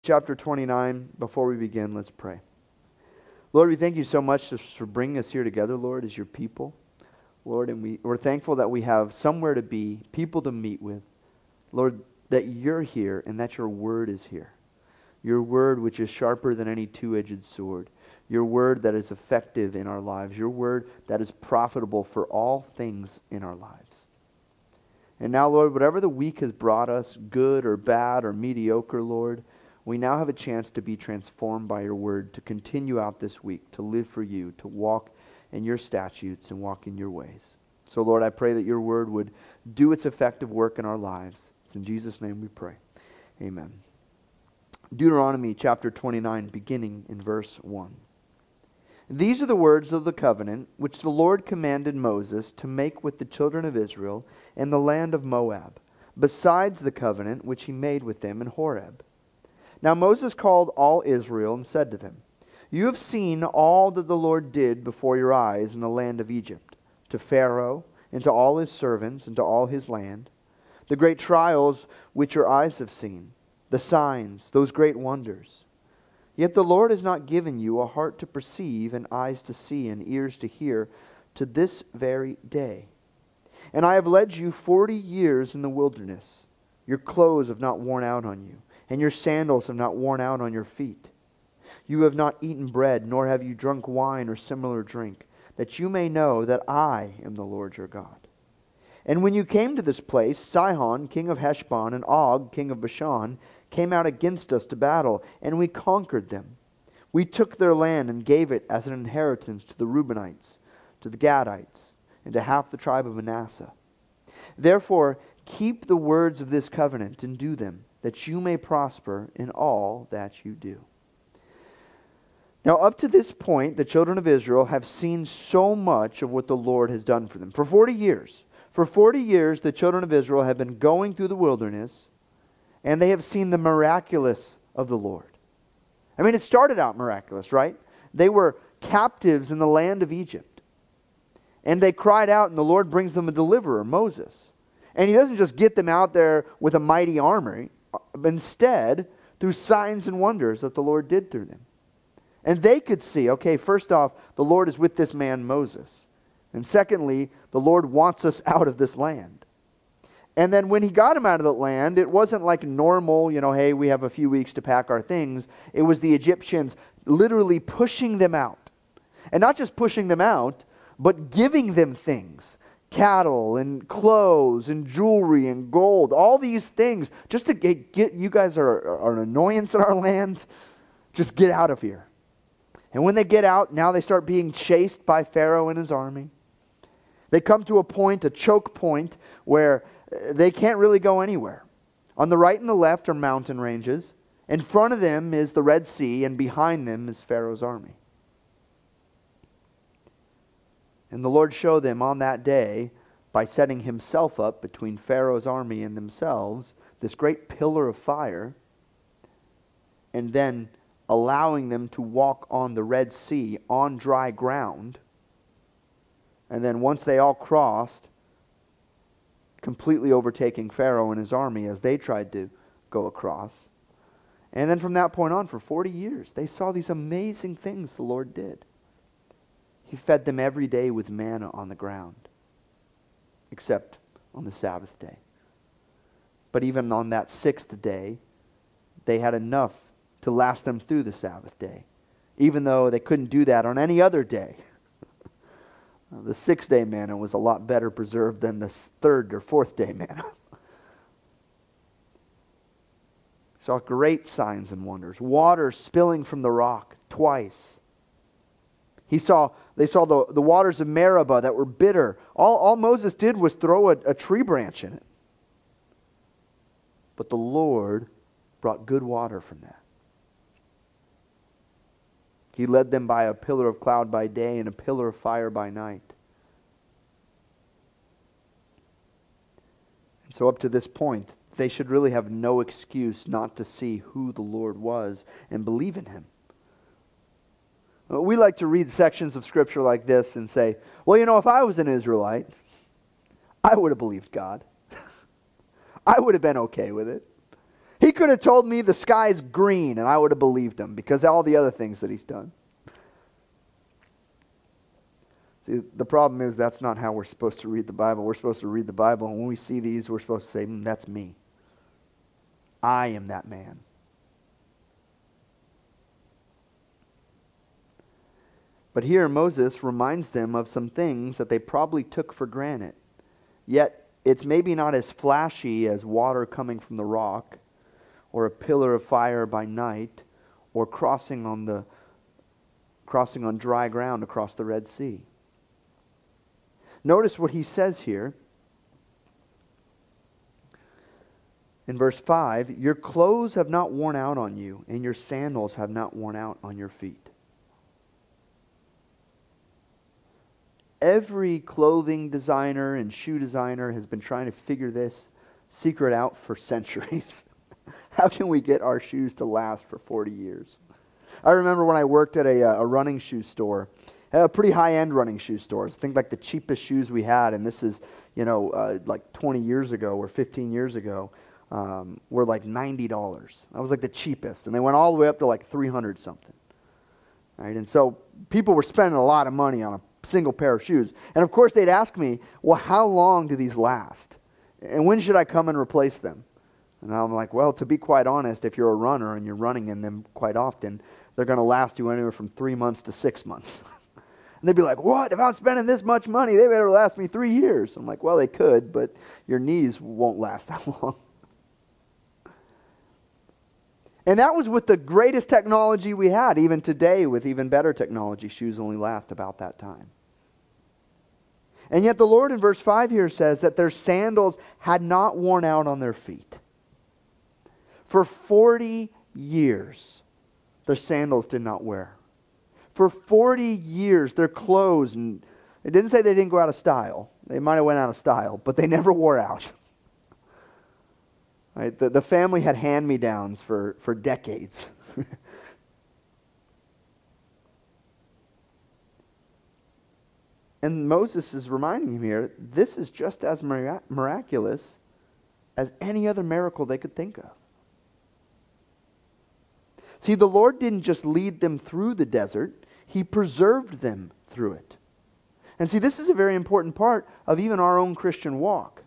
Chapter 29, before we begin, let's pray. Lord, we thank you so much just for bringing us here together, Lord, as your people. Lord, and we're thankful that we have somewhere to be, people to meet with. Lord, that you're here and that your word is here. Your word which is sharper than any two-edged sword. Your word that is effective in our lives. Your word that is profitable for all things in our lives. And now, Lord, whatever the week has brought us, good or bad or mediocre, Lord, we now have a chance to be transformed by your word, to continue out this week, to live for you, to walk in your statutes and walk in your ways. So, Lord, I pray that your word would do its effective work in our lives. It's in Jesus' name we pray. Amen. Deuteronomy chapter 29, beginning in verse 1. These are the words of the covenant which the Lord commanded Moses to make with the children of Israel in the land of Moab, besides the covenant which he made with them in Horeb. Now Moses called all Israel and said to them, You have seen all that the Lord did before your eyes in the land of Egypt, to Pharaoh, and to all his servants, and to all his land, the great trials which your eyes have seen, the signs, those great wonders. Yet the Lord has not given you a heart to perceive, and eyes to see, and ears to hear, to this very day. And I have led you 40 years in the wilderness. Your clothes have not worn out on you, and your sandals have not worn out on your feet. You have not eaten bread, nor have you drunk wine or similar drink, that you may know that I am the Lord your God. And when you came to this place, Sihon, king of Heshbon, and Og, king of Bashan, came out against us to battle, and we conquered them. We took their land and gave it as an inheritance to the Reubenites, to the Gadites, and to half the tribe of Manasseh. Therefore, keep the words of this covenant and do them, that you may prosper in all that you do. Now, up to this point, the children of Israel have seen so much of what the Lord has done for them. For 40 years. For 40 years, the children of Israel have been going through the wilderness, and they have seen the miraculous of the Lord. I mean, it started out miraculous, right? They were captives in the land of Egypt. And they cried out, and the Lord brings them a deliverer, Moses. And he doesn't just get them out there with a mighty army. Instead, through signs and wonders that the Lord did through them. And they could see, okay, first off, the Lord is with this man Moses. And secondly, the Lord wants us out of this land. And then when he got him out of the land, it wasn't like normal, hey, we have a few weeks to pack our things. It was the Egyptians literally pushing them out. And not just pushing them out, but giving them things. Cattle and clothes and jewelry and gold, all these things, just to get you guys are an annoyance in our land, just get out of here. And when they get out, now they start being chased by Pharaoh and his army. They come to a choke point, where they can't really go anywhere. On the right and the left are mountain ranges. In front of them is the Red Sea, and behind them is Pharaoh's army. And the Lord showed them on that day, by setting himself up between Pharaoh's army and themselves, this great pillar of fire, and then allowing them to walk on the Red Sea on dry ground. And then once they all crossed, completely overtaking Pharaoh and his army as they tried to go across. And then from that point on, for 40 years, they saw these amazing things the Lord did. He fed them every day with manna on the ground, except on the Sabbath day. But even on that sixth day, they had enough to last them through the Sabbath day, even though they couldn't do that on any other day. The sixth day manna was a lot better preserved than the third or fourth day manna. Saw great signs and wonders. Water spilling from the rock twice. They saw the waters of Meribah that were bitter. All Moses did was throw a tree branch in it. But the Lord brought good water from that. He led them by a pillar of cloud by day and a pillar of fire by night. And so up to this point, they should really have no excuse not to see who the Lord was and believe in him. We like to read sections of Scripture like this and say, well, if I was an Israelite, I would have believed God. I would have been okay with it. He He could have told me the sky's green and I would have believed him because of all the other things that he's done. See, the problem is that's not how we're supposed to read the Bible. We're supposed to read the Bible, and when we see these, we're supposed to say, that's me. I am that man. But here Moses reminds them of some things that they probably took for granted. Yet it's maybe not as flashy as water coming from the rock, or a pillar of fire by night, or crossing on dry ground across the Red Sea. Notice what he says here. In verse 5, your clothes have not worn out on you, and your sandals have not worn out on your feet. Every clothing designer and shoe designer has been trying to figure this secret out for centuries. How can we get our shoes to last for 40 years? I remember when I worked at a running shoe store, a pretty high-end running shoe stores. I think like the cheapest shoes we had, and this is, like 20 years ago or 15 years ago, were like $90. That was like the cheapest. And they went all the way up to like 300 something. Right? And so people were spending a lot of money on a single pair of shoes. And of course they'd ask me, well, how long do these last? And when should I come and replace them? And I'm like, well, to be quite honest, if you're a runner and you're running in them quite often, they're going to last you anywhere from 3 months to 6 months. And they'd be like, what? If I'm spending this much money, they better last me 3 years. I'm like, well, they could, but your knees won't last that long. And that was with the greatest technology we had. Even today, with even better technology, shoes only last about that time. And yet the Lord in verse 5 here says that their sandals had not worn out on their feet. For 40 years, their sandals did not wear. For 40 years, their clothes, and it didn't say they didn't go out of style. They might have went out of style, but they never wore out. Right? The family had hand-me-downs for decades. And Moses is reminding him here, this is just as miraculous as any other miracle they could think of. See, the Lord didn't just lead them through the desert, He preserved them through it. And see, this is a very important part of even our own Christian walk.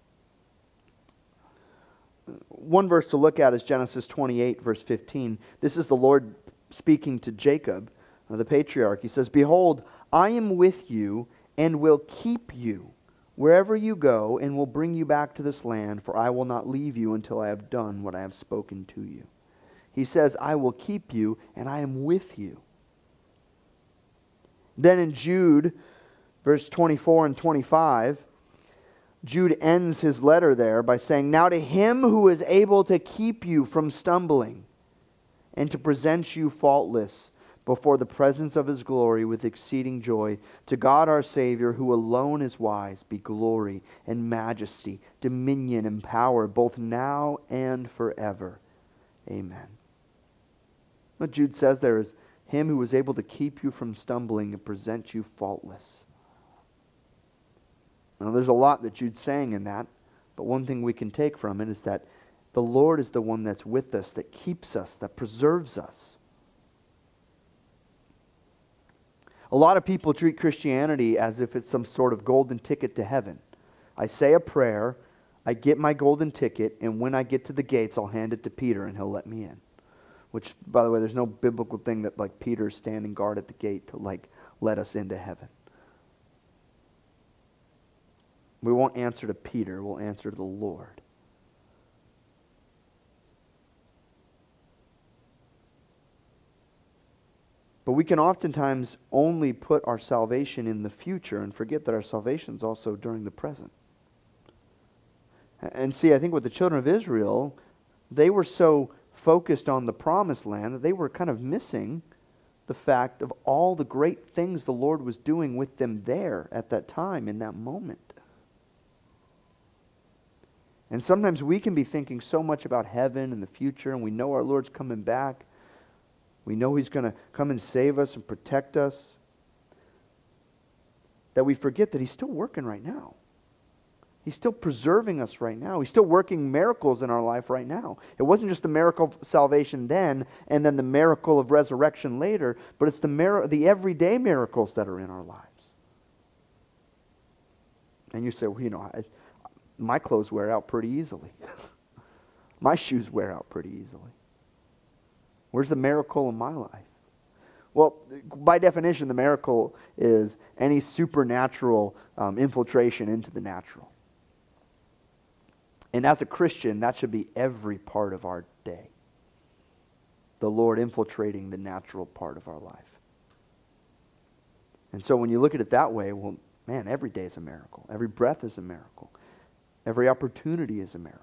One verse to look at is Genesis 28, verse 15. This is the Lord speaking to Jacob, the patriarch. He says, behold, I am with you and will keep you wherever you go and will bring you back to this land, for I will not leave you until I have done what I have spoken to you. He says, I will keep you and I am with you. Then in Jude, verse 24 and 25, Jude ends his letter there by saying, now to Him who is able to keep you from stumbling and to present you faultless before the presence of His glory with exceeding joy, to God our Savior, who alone is wise, be glory and majesty, dominion and power, both now and forever. Amen. What Jude says there is, Him who is able to keep you from stumbling and present you faultless. Now there's a lot that Jude's saying in that, but one thing we can take from it is that the Lord is the one that's with us, that keeps us, that preserves us. A lot of people treat Christianity as if it's some sort of golden ticket to heaven. I say a prayer, I get my golden ticket, and when I get to the gates, I'll hand it to Peter and he'll let me in. Which, by the way, there's no biblical thing that like Peter's standing guard at the gate to like let us into heaven. We won't answer to Peter, we'll answer to the Lord. But we can oftentimes only put our salvation in the future and forget that our salvation is also during the present. And see, I think with the children of Israel, they were so focused on the promised land that they were kind of missing the fact of all the great things the Lord was doing with them there at that time, in that moment. And sometimes we can be thinking so much about heaven and the future, and we know our Lord's coming back. We know He's going to come and save us and protect us, that we forget that He's still working right now. He's still preserving us right now. He's still working miracles in our life right now. It wasn't just the miracle of salvation then and then the miracle of resurrection later, but it's the everyday miracles that are in our lives. And you say, well, my clothes wear out pretty easily. My shoes wear out pretty easily. Where's the miracle in my life? Well, by definition, the miracle is any supernatural infiltration into the natural. And as a Christian, that should be every part of our day. The Lord infiltrating the natural part of our life. And so when you look at it that way, well, man, every day is a miracle. Every breath is a miracle. Every opportunity is a miracle.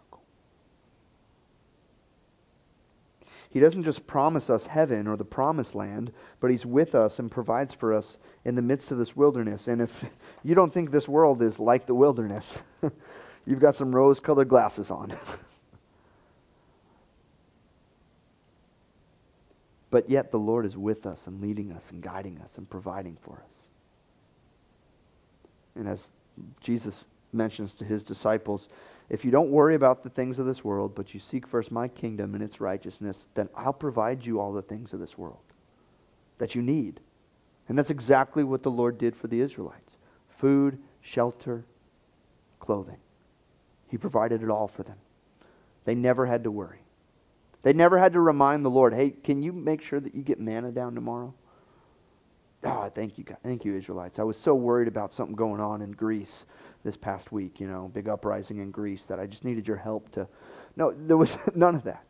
He doesn't just promise us heaven or the promised land, but He's with us and provides for us in the midst of this wilderness. And if you don't think this world is like the wilderness, you've got some rose-colored glasses on. But yet the Lord is with us and leading us and guiding us and providing for us. And as Jesus mentions to His disciples, if you don't worry about the things of this world, but you seek first my kingdom and its righteousness, then I'll provide you all the things of this world that you need. And that's exactly what the Lord did for the Israelites. Food, shelter, clothing. He provided it all for them. They never had to worry. They never had to remind the Lord, hey, can you make sure that you get manna down tomorrow? Oh, thank you, God. Thank you, Israelites. I was so worried about something going on in Greece this past week, big uprising in Greece, that I just needed your help to... No, there was none of that.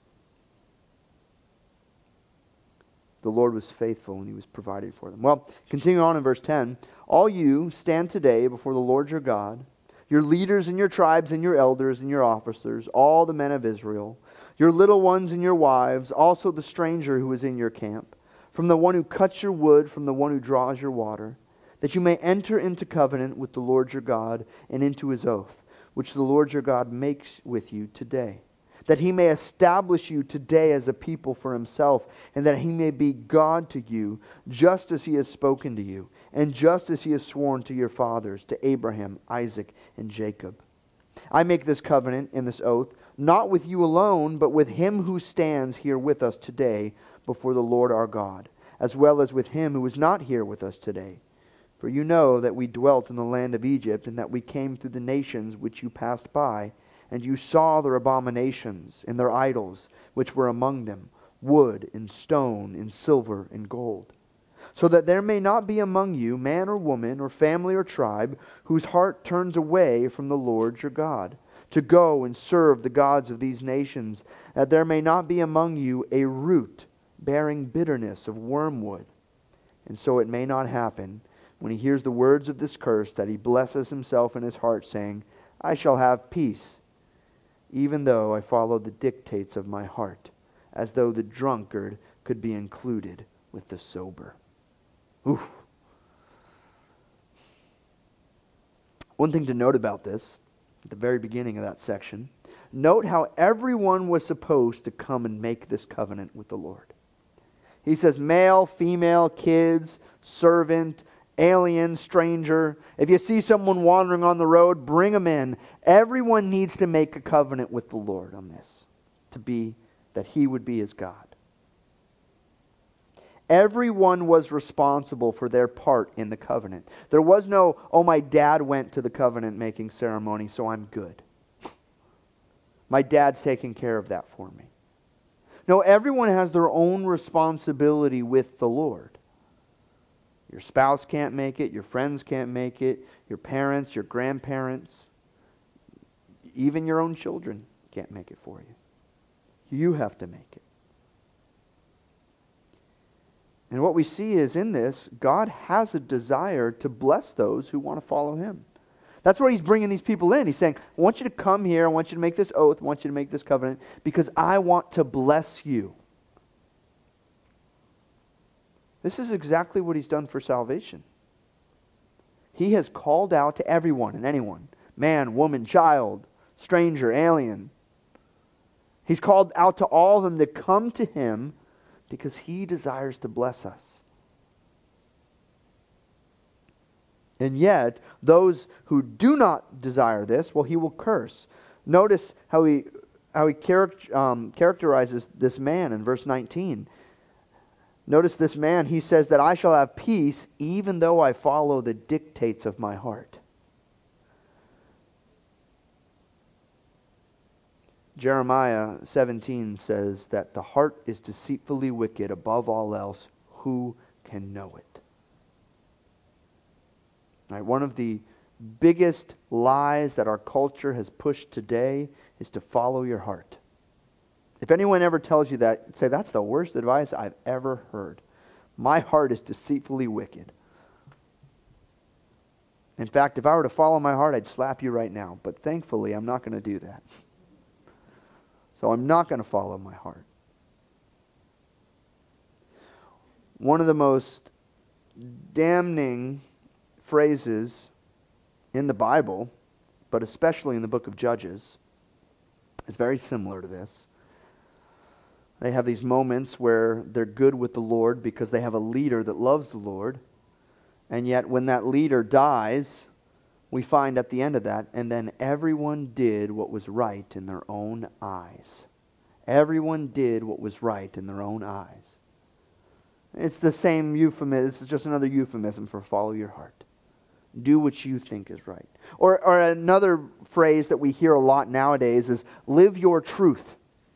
The Lord was faithful and He was provided for them. Well, continuing on in verse 10, all you stand today before the Lord your God, your leaders and your tribes and your elders and your officers, all the men of Israel, your little ones and your wives, also the stranger who is in your camp, from the one who cuts your wood, from the one who draws your water, that you may enter into covenant with the Lord your God and into His oath, which the Lord your God makes with you today, that He may establish you today as a people for Himself, and that He may be God to you, just as He has spoken to you, and just as He has sworn to your fathers, to Abraham, Isaac, and Jacob. I make this covenant and this oath, not with you alone, but with Him who stands here with us today before the Lord our God, as well as with Him who is not here with us today. For you know that we dwelt in the land of Egypt, and that we came through the nations which you passed by, and you saw their abominations and their idols which were among them, wood and stone and silver and gold. So that there may not be among you man or woman or family or tribe whose heart turns away from the Lord your God, to go and serve the gods of these nations, that there may not be among you a root bearing bitterness of wormwood. And so it may not happen, when he hears the words of this curse, that he blesses himself in his heart, saying, I shall have peace, even though I follow the dictates of my heart, as though the drunkard could be included with the sober. Oof. One thing to note about this, at the very beginning of that section, note how everyone was supposed to come and make this covenant with the Lord. He says male, female, kids, servant, alien, stranger. If you see someone wandering on the road, bring them in. Everyone needs to make a covenant with the Lord on this, to be that He would be his God. Everyone was responsible for their part in the covenant. There was no, oh, my dad went to the covenant making ceremony, so I'm good. My dad's taking care of that for me. No, everyone has their own responsibility with the Lord. Your spouse can't make it, your friends can't make it, your parents, your grandparents, even your own children can't make it for you. You have to make it. And what we see is in this, God has a desire to bless those who want to follow Him. That's why He's bringing these people in. He's saying, I want you to come here, I want you to make this oath, I want you to make this covenant, because I want to bless you. This is exactly what He's done for salvation. He has called out to everyone and anyone, man, woman, child, stranger, alien. He's called out to all of them to come to Him because He desires to bless us. And yet, those who do not desire this, well, he will curse. Notice how he characterizes this man in verse 19. Notice this man, he says that I shall have peace even though I follow the dictates of my heart. Jeremiah 17 says that the heart is deceitfully wicked above all else. Who can know it? Right, one of the biggest lies that our culture has pushed today is to follow your heart. If anyone ever tells you that, say, that's the worst advice I've ever heard. My heart is deceitfully wicked. In fact, if I were to follow my heart, I'd slap you right now. But thankfully, I'm not going to do that. So I'm not going to follow my heart. One of the most damning phrases in the Bible, but especially in the book of Judges, is very similar to this. They have these moments where they're good with the Lord because they have a leader that loves the Lord. And yet when that leader dies, we find at the end of that, and then everyone did what was right in their own eyes. Everyone did what was right in their own eyes. It's the same euphemism. It's just another euphemism for follow your heart. Do what you think is right. Or another phrase that we hear a lot nowadays is live your truth.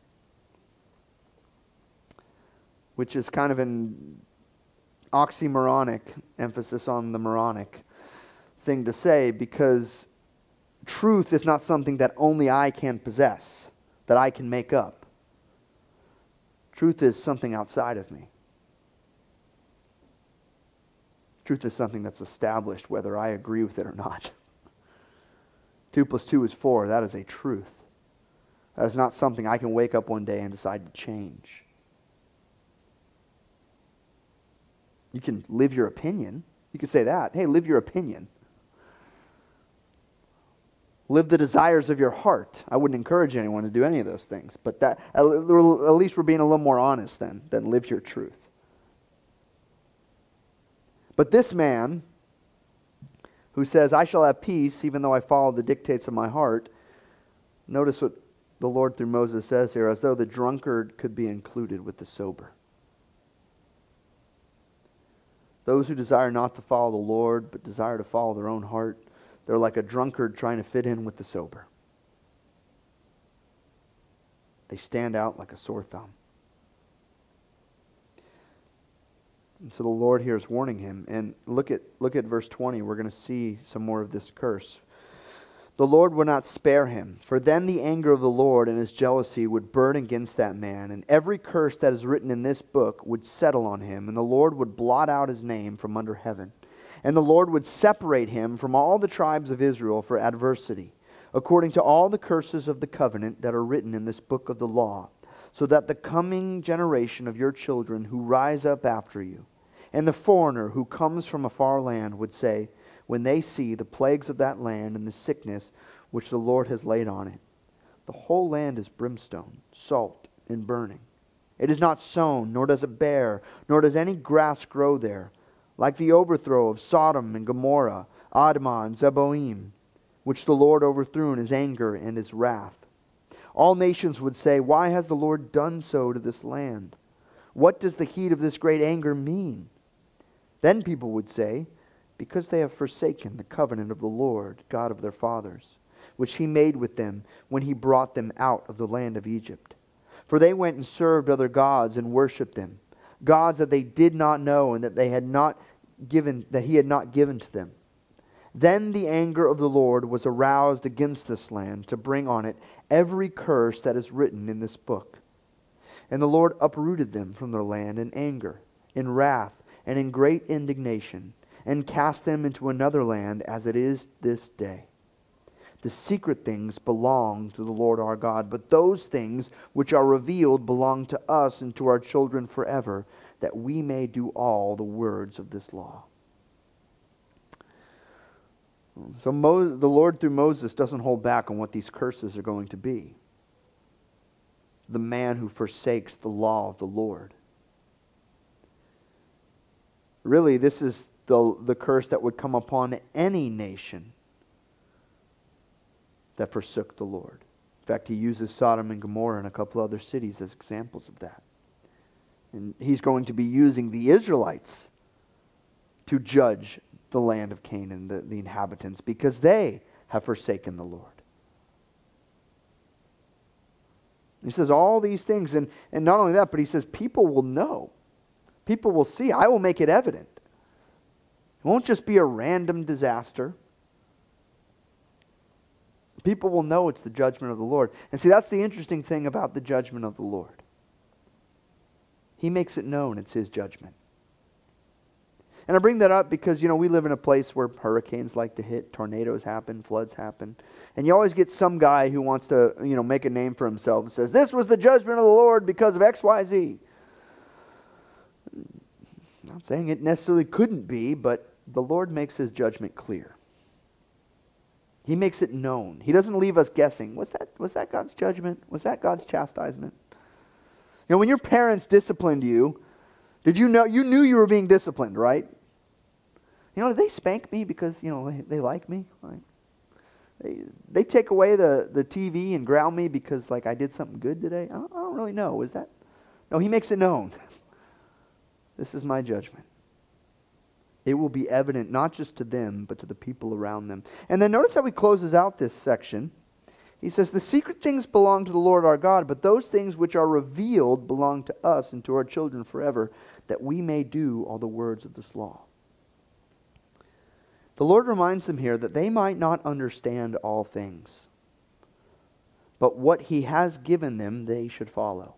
Which is kind of an oxymoronic, emphasis on the moronic thing to say, because truth is not something that only I can possess, that I can make up. Truth is something outside of me. Truth is something that's established whether I agree with it or not. 2 + 2 is 4. That is a truth. That is not something I can wake up one day and decide to change. You can live your opinion. You can say that. Hey, live your opinion. Live the desires of your heart. I wouldn't encourage anyone to do any of those things. But that at least we're being a little more honest than live your truth. But this man who says, I shall have peace even though I follow the dictates of my heart, notice what the Lord through Moses says here, as though the drunkard could be included with the sober. Those who desire not to follow the Lord, but desire to follow their own heart, they're like a drunkard trying to fit in with the sober. They stand out like a sore thumb. And so the Lord here is warning him. And look at verse 20. We're going to see some more of this curse. The Lord would not spare him, for then the anger of the Lord and his jealousy would burn against that man, and every curse that is written in this book would settle on him, and the Lord would blot out his name from under heaven. And the Lord would separate him from all the tribes of Israel for adversity, according to all the curses of the covenant that are written in this book of the law, so that the coming generation of your children who rise up after you, and the foreigner who comes from a far land would say, when they see the plagues of that land and the sickness which the Lord has laid on it, the whole land is brimstone, salt, and burning. It is not sown, nor does it bear, nor does any grass grow there, like the overthrow of Sodom and Gomorrah, Admah and Zeboim, which the Lord overthrew in his anger and his wrath. All nations would say, why has the Lord done so to this land? What does the heat of this great anger mean? Then people would say, because they have forsaken the covenant of the Lord, God of their fathers, which he made with them when he brought them out of the land of Egypt. For they went and served other gods and worshipped them, gods that they did not know and that he had not given to them. Then the anger of the Lord was aroused against this land to bring on it every curse that is written in this book. And the Lord uprooted them from their land in anger, in wrath, and in great indignation, and cast them into another land as it is this day. The secret things belong to the Lord our God, but those things which are revealed belong to us and to our children forever, that we may do all the words of this law. So the Lord through Moses doesn't hold back on what these curses are going to be. The man who forsakes the law of the Lord. Really, this is the curse that would come upon any nation that forsook the Lord. In fact, he uses Sodom and Gomorrah and a couple other cities as examples of that. And he's going to be using the Israelites to judge the land of Canaan, the inhabitants, because they have forsaken the Lord. He says all these things, and not only that, but he says people will know. People will see. I will make it evident. It won't just be a random disaster. People will know it's the judgment of the Lord. And see, that's the interesting thing about the judgment of the Lord. He makes it known it's His judgment. And I bring that up because, we live in a place where hurricanes like to hit, tornadoes happen, floods happen. And you always get some guy who wants to, make a name for himself and says, this was the judgment of the Lord because of X, Y, Z. I'm not saying it necessarily couldn't be, but the Lord makes His judgment clear. He makes it known. He doesn't leave us guessing. Was that God's judgment? Was that God's chastisement? When your parents disciplined you, did you know you knew you were being disciplined, right? Did they spank me because they like me? They take away the TV and ground me because I did something good today? I don't really know. Was that? No, He makes it known. This is my judgment. It will be evident not just to them, but to the people around them. And then notice how he closes out this section. He says, the secret things belong to the Lord our God, but those things which are revealed belong to us and to our children forever, that we may do all the words of this law. The Lord reminds them here that they might not understand all things, but what He has given them they should follow.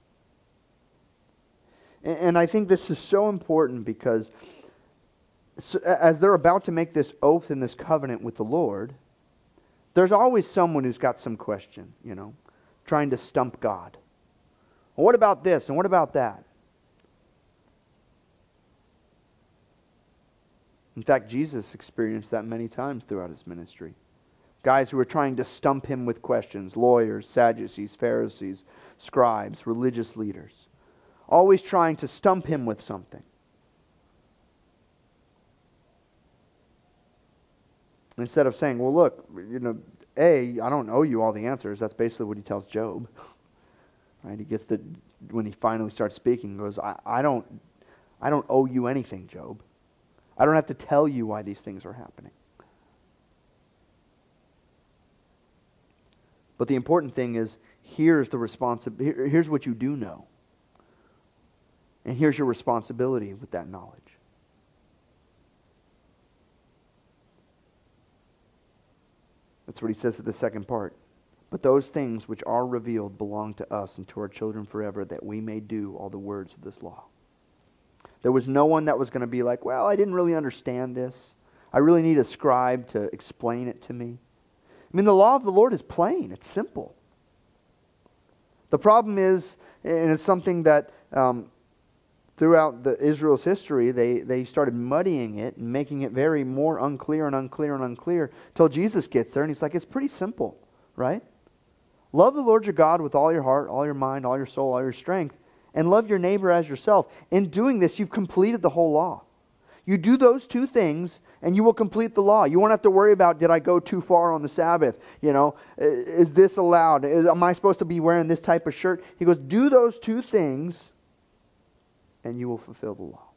And I think this is so important because as they're about to make this oath and this covenant with the Lord, there's always someone who's got some question, trying to stump God. Well, what about this and what about that? In fact, Jesus experienced that many times throughout His ministry. Guys who were trying to stump Him with questions, lawyers, Sadducees, Pharisees, scribes, religious leaders, always trying to stump Him with something. Instead of saying, well, look, I don't owe you all the answers. That's basically what He tells Job. Right? He gets to, when he finally starts speaking, he goes, I don't owe you anything, Job. I don't have to tell you why these things are happening. But the important thing is, here's what you do know. And here's your responsibility with that knowledge. That's what he says at the second part. But those things which are revealed belong to us and to our children forever, that we may do all the words of this law. There was no one that was going to be like, well, I didn't really understand this. I really need a scribe to explain it to me. The law of the Lord is plain. It's simple. The problem is, and it's something that throughout Israel's history, they started muddying it and making it very more unclear till Jesus gets there and He's like, it's pretty simple, right? Love the Lord your God with all your heart, all your mind, all your soul, all your strength, and love your neighbor as yourself. In doing this, you've completed the whole law. You do those two things and you will complete the law. You won't have to worry about, did I go too far on the Sabbath? Is this allowed? Am I supposed to be wearing this type of shirt? He goes, do those two things and you will fulfill the law.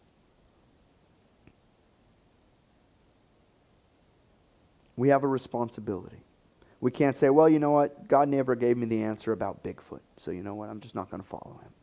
We have a responsibility. We can't say, well, you know what? God never gave me the answer about Bigfoot. So you know what? I'm just not going to follow Him.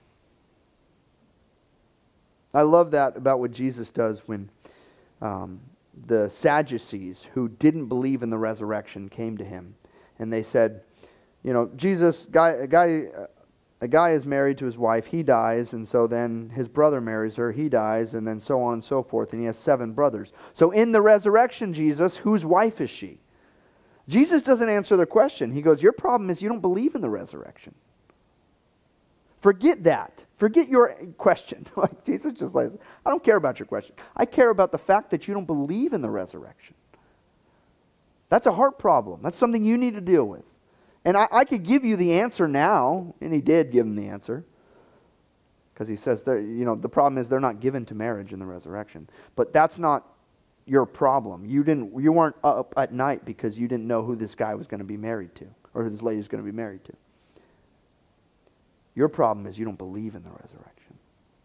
I love that about what Jesus does when the Sadducees, who didn't believe in the resurrection, came to Him. And they said, Jesus, a guy is married to his wife, he dies, and so then his brother marries her, he dies, and then so on and so forth, and he has 7 brothers. So in the resurrection, Jesus, whose wife is she? Jesus doesn't answer their question. He goes, your problem is you don't believe in the resurrection. Forget that. Forget your question. Jesus just says, I don't care about your question. I care about the fact that you don't believe in the resurrection. That's a heart problem. That's something you need to deal with. And I could give you the answer now, and He did give him the answer. Because he says, the problem is they're not given to marriage in the resurrection. But that's not your problem. You weren't up at night because you didn't know who this guy was going to be married to, or who this lady was going to be married to. Your problem is you don't believe in the resurrection.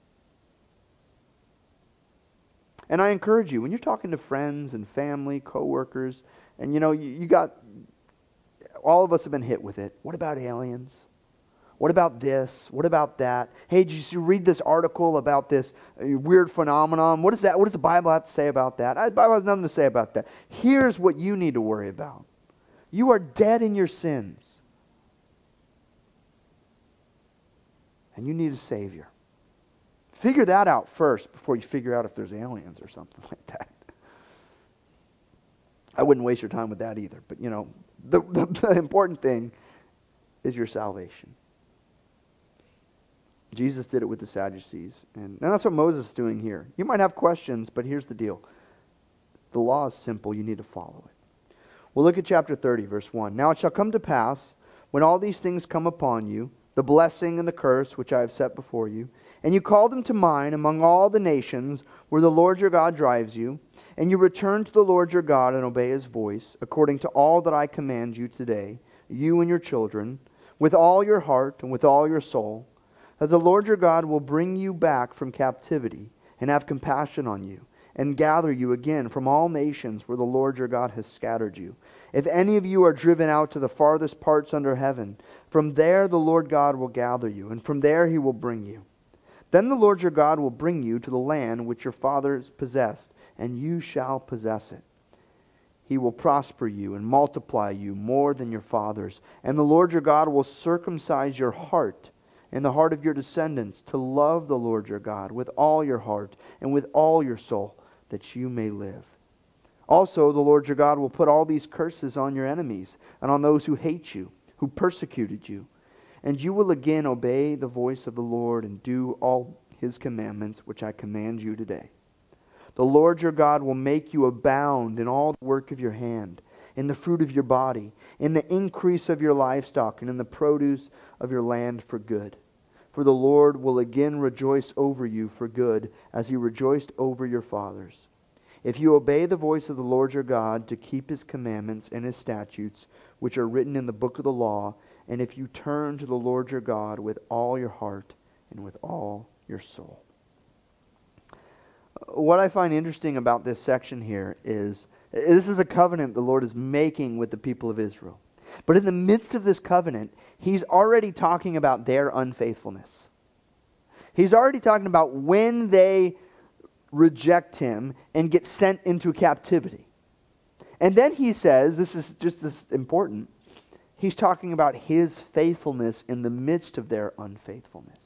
And I encourage you, when you're talking to friends and family, coworkers, and you got, all of us have been hit with it. What about aliens? What about this? What about that? Hey, did you read this article about this weird phenomenon? What is that? What does the Bible have to say about that? The Bible has nothing to say about that. Here's what you need to worry about. You are dead in your sins. And you need a Savior. Figure that out first before you figure out if there's aliens or something like that. I wouldn't waste your time with that either. But, the important thing is your salvation. Jesus did it with the Sadducees. And that's what Moses is doing here. You might have questions, but here's the deal. The law is simple. You need to follow it. We'll look at chapter 30, verse 1. Now it shall come to pass, when all these things come upon you, the blessing and the curse which I have set before you, and you call them to mind among all the nations where the Lord your God drives you, and you return to the Lord your God and obey His voice, according to all that I command you today, you and your children, with all your heart and with all your soul, that the Lord your God will bring you back from captivity and have compassion on you, and gather you again from all nations where the Lord your God has scattered you. If any of you are driven out to the farthest parts under heaven, from there the Lord God will gather you, and from there He will bring you. Then the Lord your God will bring you to the land which your fathers possessed, and you shall possess it. He will prosper you and multiply you more than your fathers. And the Lord your God will circumcise your heart and the heart of your descendants to love the Lord your God with all your heart and with all your soul, that you may live. Also, the Lord your God will put all these curses on your enemies and on those who hate you, who persecuted you. And you will again obey the voice of the Lord and do all His commandments, which I command you today. The Lord your God will make you abound in all the work of your hand, in the fruit of your body, in the increase of your livestock, and in the produce of your land for good. For the Lord will again rejoice over you for good, as He rejoiced over your fathers. If you obey the voice of the Lord your God to keep His commandments and His statutes, which are written in the book of the law, and if you turn to the Lord your God with all your heart and with all your soul. What I find interesting about this section here is, this is a covenant the Lord is making with the people of Israel. But in the midst of this covenant, He's already talking about their unfaithfulness. He's already talking about when they reject Him and get sent into captivity. And then He says, this is just this important, He's talking about His faithfulness in the midst of their unfaithfulness.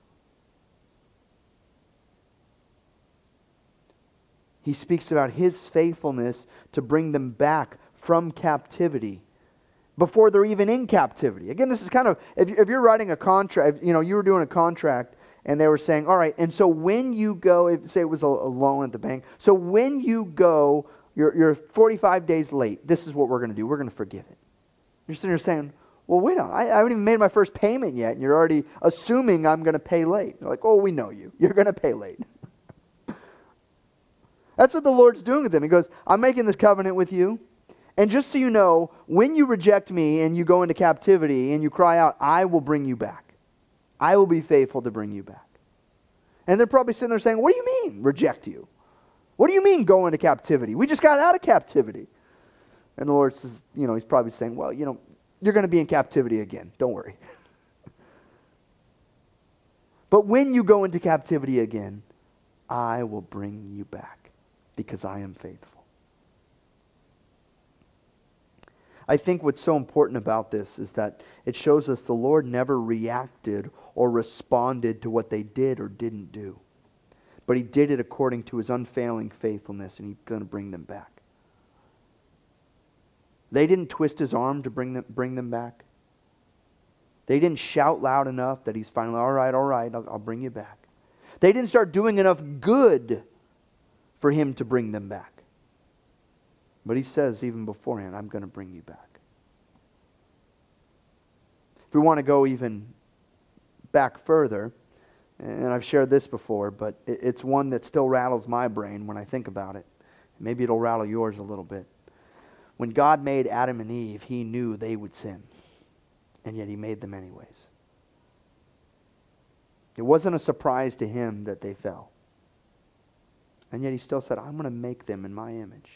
He speaks about His faithfulness to bring them back from captivity before they're even in captivity. Again, this is kind of, if you're writing a contract, you were doing a contract and they were saying, all right, and so when you go, say it was a loan at the bank, so when you go, you're 45 days late, this is what we're going to do. We're going to forgive it. You're sitting there saying, well, wait on, I haven't even made my first payment yet, and you're already assuming I'm going to pay late. They're like, oh, we know you. You're going to pay late. That's what the Lord's doing with them. He goes, I'm making this covenant with you, and just so you know, when you reject me and you go into captivity and you cry out, I will bring you back. I will be faithful to bring you back. And they're probably sitting there saying, what do you mean, reject you? What do you mean go into captivity? We just got out of captivity. And the Lord says, He's probably saying, well, you're going to be in captivity again. Don't worry. But when you go into captivity again, I will bring you back because I am faithful. I think what's so important about this is that it shows us the Lord never reacted or responded to what they did or didn't do. But He did it according to His unfailing faithfulness, and He's going to bring them back. They didn't twist His arm to bring them back. They didn't shout loud enough that He's finally, all right, I'll bring you back. They didn't start doing enough good for Him to bring them back. But He says even beforehand, I'm going to bring you back. If we want to go even back further, And I've shared this before, but it's one that still rattles my brain when I think about it. Maybe it'll rattle yours a little bit. When God made Adam and Eve, He knew they would sin. And yet He made them anyways. It wasn't a surprise to Him that they fell. And yet He still said, I'm going to make them in my image.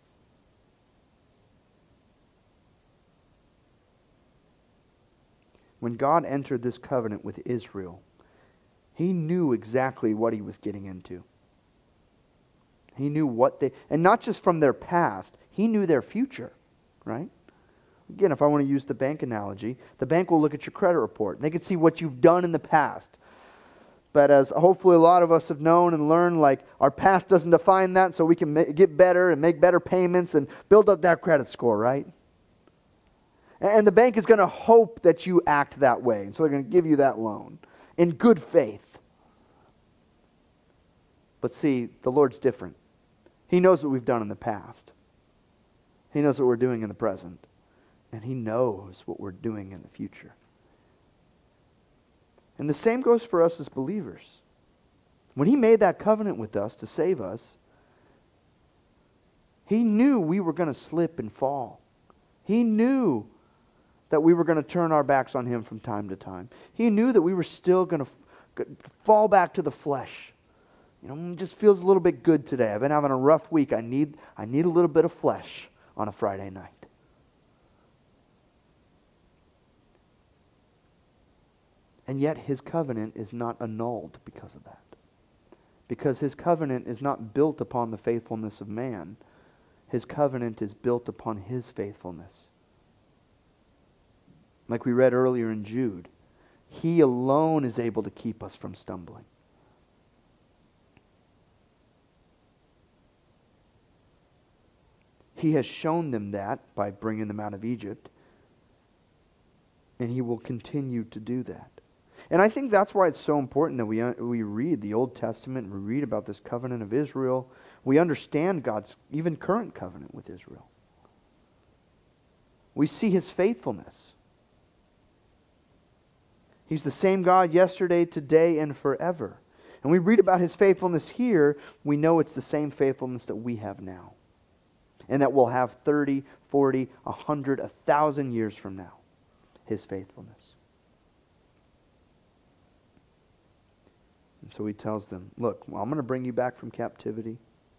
When God entered this covenant with Israel, He knew exactly what He was getting into. He knew what they, and not just from their past, He knew their future, right? Again, if I want to use the bank analogy, the bank will look at your credit report. They can see what you've done in the past. But as hopefully a lot of us have known and learned, like our past doesn't define that, so we can get better and make better payments and build up that credit score, right? And the bank is going to hope that you act that way. And so they're going to give you that loan in good faith. But see, the Lord's different. He knows what we've done in the past. He knows what we're doing in the present. And He knows what we're doing in the future. And the same goes for us as believers. When He made that covenant with us to save us, He knew we were going to slip and fall. He knew that we were going to turn our backs on Him from time to time. He knew that we were still going to fall back to the flesh. You know, it just feels a little bit good today. I've been having a rough week. I need a little bit of flesh on a Friday night. And yet His covenant is not annulled because of that. Because His covenant is not built upon the faithfulness of man. His covenant is built upon His faithfulness. Like we read earlier in Jude, He alone is able to keep us from stumbling. He has shown them that by bringing them out of Egypt. And He will continue to do that. And I think that's why it's so important that we read the Old Testament and we read about this covenant of Israel. We understand God's even current covenant with Israel. We see His faithfulness. He's the same God yesterday, today, and forever. And we read about His faithfulness here, we know it's the same faithfulness that we have now. And that we'll have 30, 40, 100, 1,000 years from now. His faithfulness. And so He tells them, look, I'm going to bring you back from captivity.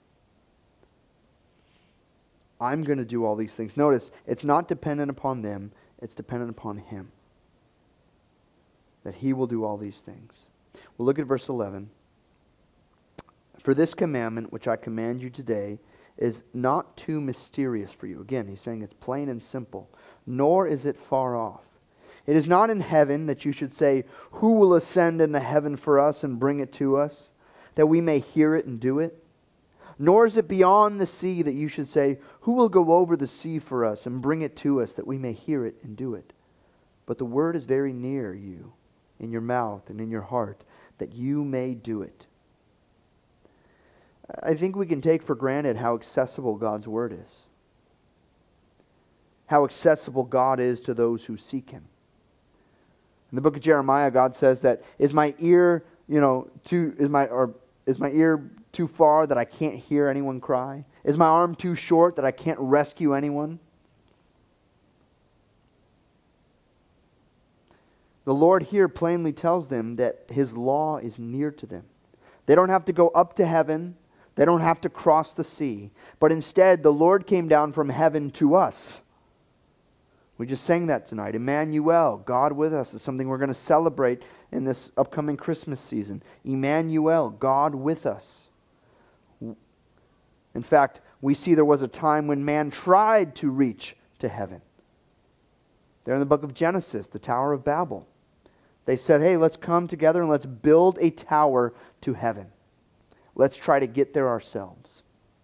I'm going to do all these things. Notice, it's not dependent upon them. It's dependent upon Him. That He will do all these things. Well, look at verse 11. For this commandment which I command you today is not too mysterious for you. Again, He's saying it's plain and simple. Nor is it far off. It is not in heaven that you should say, who will ascend into heaven for us and bring it to us, that we may hear it and do it? Nor is it beyond the sea that you should say, who will go over the sea for us and bring it to us, that we may hear it and do it? But the word is very near you, in your mouth and in your heart, that you may do it. I think we can take for granted how accessible God's word is. How accessible God is to those who seek Him. In the book of Jeremiah, God says that, is my ear too far that I can't hear anyone cry? Is my arm too short that I can't rescue anyone? The Lord here plainly tells them that His law is near to them. They don't have to go up to heaven. They don't have to cross the sea. But instead, the Lord came down from heaven to us. We just sang that tonight. Emmanuel, God with us, is something we're going to celebrate in this upcoming Christmas season. Emmanuel, God with us. In fact, we see there was a time when man tried to reach to heaven. There in the book of Genesis, the Tower of Babel. They said, hey, let's come together and let's build a tower to heaven. Let's try to get there ourselves.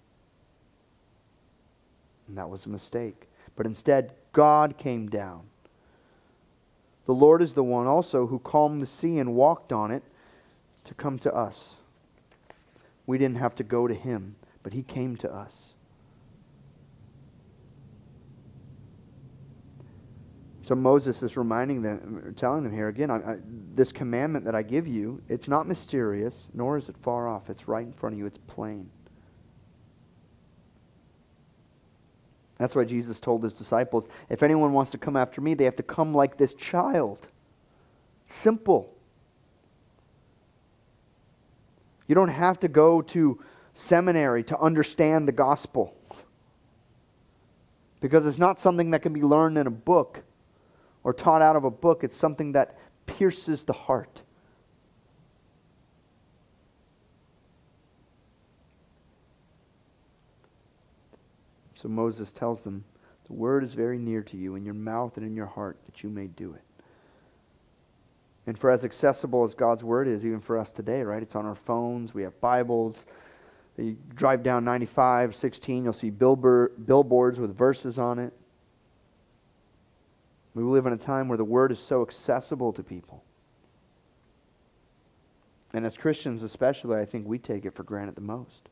And that was a mistake. But instead, God came down. The Lord is the one also who calmed the sea and walked on it to come to us. We didn't have to go to Him, but He came to us. So Moses is reminding them, telling them here again, this commandment that I give you, it's not mysterious, nor is it far off. It's right in front of you. It's plain. That's why Jesus told his disciples, if anyone wants to come after me, they have to come like this child. Simple. You don't have to go to seminary to understand the gospel, because it's not something that can be learned in a book or taught out of a book. It's something that pierces the heart. So Moses tells them, the word is very near to you, in your mouth and in your heart, that you may do it. And for as accessible as God's word is, even for us today, right? It's on our phones. We have Bibles. You drive down 95, 16, you'll see billboards with verses on it. We live in a time where the word is so accessible to people. And as Christians especially, I think we take it for granted the most.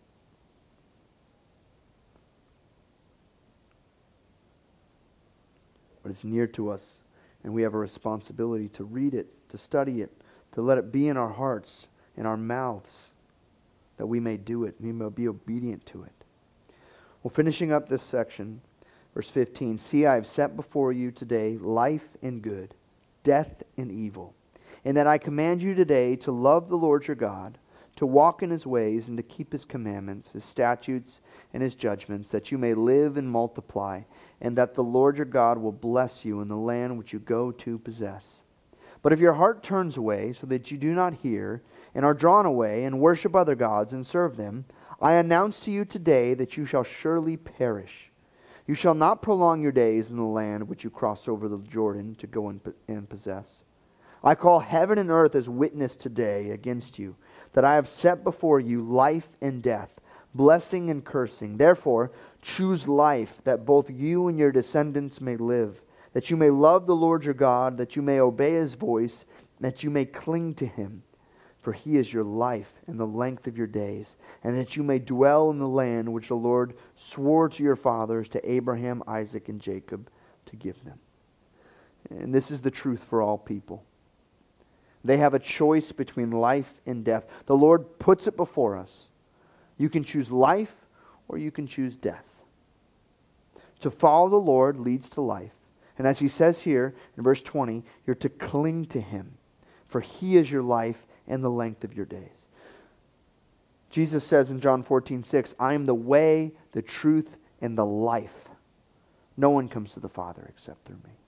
But it's near to us, and we have a responsibility to read it, to study it, to let it be in our hearts, in our mouths, that we may do it, we may be obedient to it. Well, finishing up this section, verse 15, see, I have set before you today life and good, death and evil, and that I command you today to love the Lord your God, to walk in his ways, and to keep his commandments, his statutes, and his judgments, that you may live and multiply, and that the Lord your God will bless you in the land which you go to possess. But if your heart turns away, so that you do not hear, and are drawn away, and worship other gods, and serve them, I announce to you today that you shall surely perish. You shall not prolong your days in the land which you cross over the Jordan to go and possess. I call heaven and earth as witness today against you, that I have set before you life and death, blessing and cursing. Therefore, choose life, that both you and your descendants may live, that you may love the Lord your God, that you may obey his voice, that you may cling to him. For he is your life and the length of your days, and that you may dwell in the land which the Lord swore to your fathers, to Abraham, Isaac, and Jacob, to give them. And this is the truth for all people. They have a choice between life and death. The Lord puts it before us. You can choose life or you can choose death. To follow the Lord leads to life. And as he says here in verse 20, you're to cling to him, for he is your life and the length of your days. Jesus says in John 14:6, I am the way, the truth, and the life. No one comes to the Father except through me.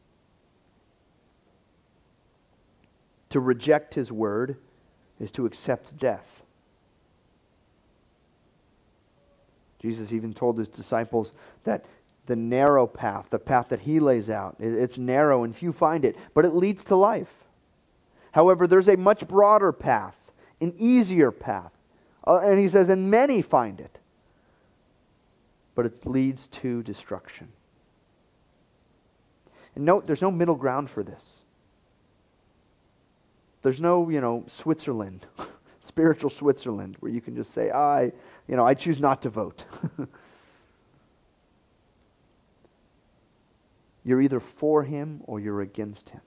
To reject his word is to accept death. Jesus even told his disciples that the narrow path, the path that he lays out, it's narrow and few find it, but it leads to life. However, there's a much broader path, an easier path. And he says, and many find it. But it leads to destruction. And note, there's no middle ground for this. There's no, Switzerland, spiritual Switzerland, where you can just say, I choose not to vote. You're either for him or you're against him.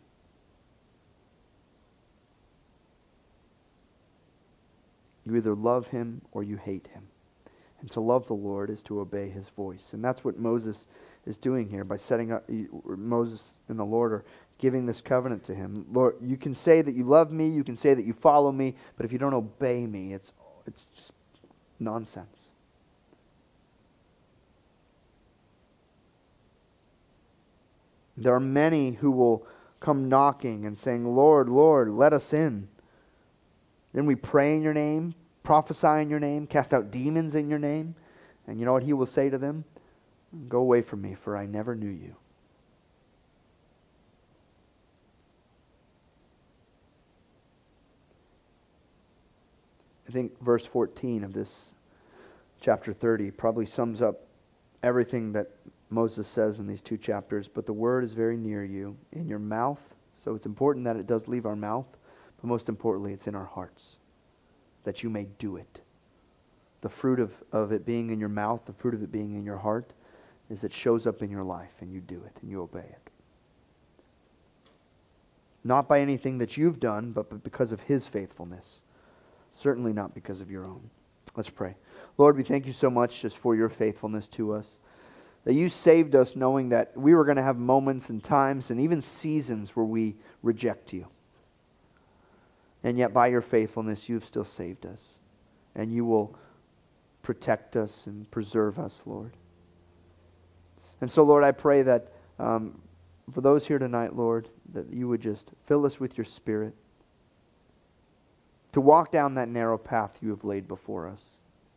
You either love him or you hate him. And to love the Lord is to obey his voice. And that's what Moses is doing here by setting up. Moses and the Lord are giving this covenant to him. Lord, you can say that you love me, you can say that you follow me, but if you don't obey me, it's just nonsense. There are many who will come knocking and saying, Lord, Lord, let us in. Then we pray in your name, prophesy in your name, cast out demons in your name. And you know what he will say to them? Go away from me, for I never knew you. I think verse 14 of this chapter 30 probably sums up everything that Moses says in these two chapters. But the word is very near you, in your mouth. So it's important that it does leave our mouth. But most importantly, it's in our hearts, that you may do it. The fruit of it being in your mouth, the fruit of it being in your heart, is it shows up in your life and you do it and you obey it. Not by anything that you've done, but because of His faithfulness. Certainly not because of your own. Let's pray. Lord, we thank you so much just for your faithfulness to us. That you saved us knowing that we were going to have moments and times and even seasons where we reject you. And yet by your faithfulness, you've still saved us. And you will protect us and preserve us, Lord. And so, Lord, I pray that for those here tonight, Lord, that you would just fill us with your Spirit to walk down that narrow path you have laid before us.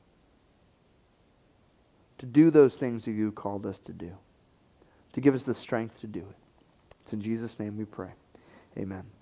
To do those things that you called us to do. To give us the strength to do it. It's in Jesus' name we pray. Amen.